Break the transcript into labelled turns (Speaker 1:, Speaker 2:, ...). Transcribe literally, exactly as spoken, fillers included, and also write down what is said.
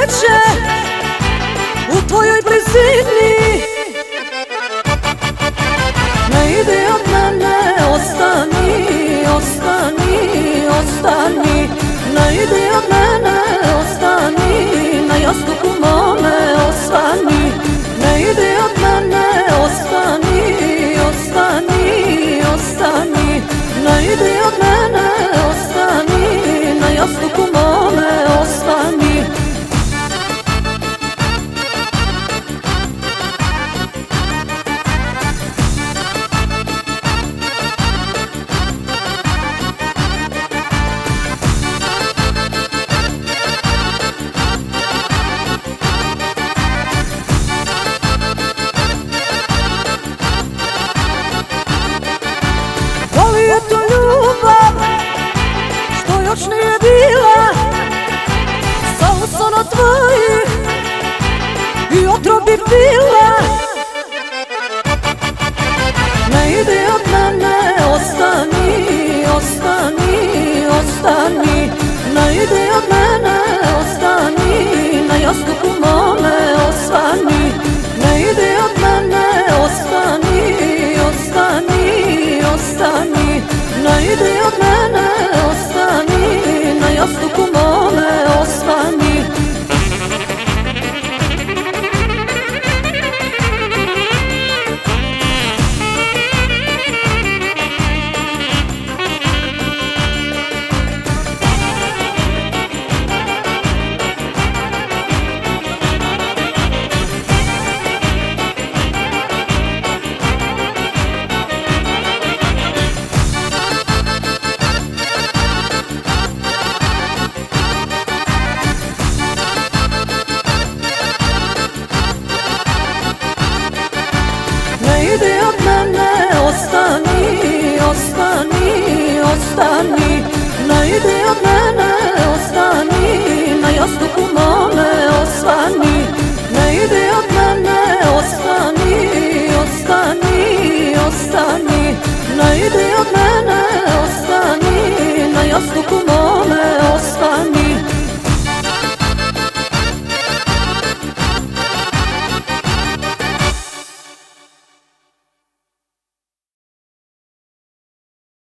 Speaker 1: sreće u tvojoj blizini. Ne idi od mene, ostani, ostani, ostani. Ne idi od mene, ostani, na jastuku mome ostani. Ne idi od mene, ostani, ostani, ostani. Ne idi od mene, ostani, na jastuku mome ostani. Da li je to ljubav što još nije bila, sa usana tvojih i otrov bi bila?